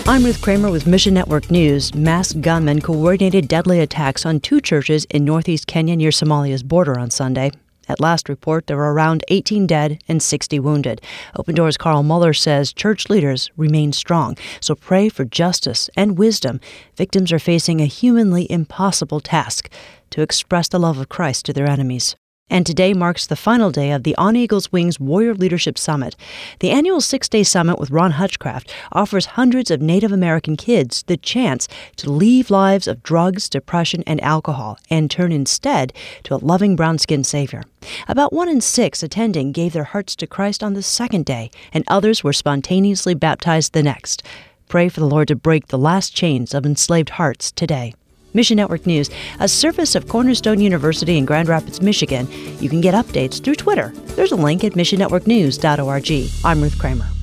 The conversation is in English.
I'm Ruth Kramer with Mission Network News. Masked gunmen coordinated deadly attacks on two churches in northeast Kenya near Somalia's border on Sunday. At last report, there were around 18 dead and 60 wounded. Open Doors' Carl Muller says church leaders remain strong, so pray for justice and wisdom. Victims are facing a humanly impossible task: to express the love of Christ to their enemies. And today marks the final day of the On Eagle's Wings Warrior Leadership Summit. The annual 6-day summit with Ron Hutchcraft offers hundreds of Native American kids the chance to leave lives of drugs, depression, and alcohol and turn instead to a loving brown-skinned Savior. About 1 in 6 attending gave their hearts to Christ on the second day, and others were spontaneously baptized the next. Pray for the Lord to break the last chains of enslaved hearts today. Mission Network News, a service of Cornerstone University in Grand Rapids, Michigan. You can get updates through Twitter. There's a link at missionnetworknews.org. I'm Ruth Kramer.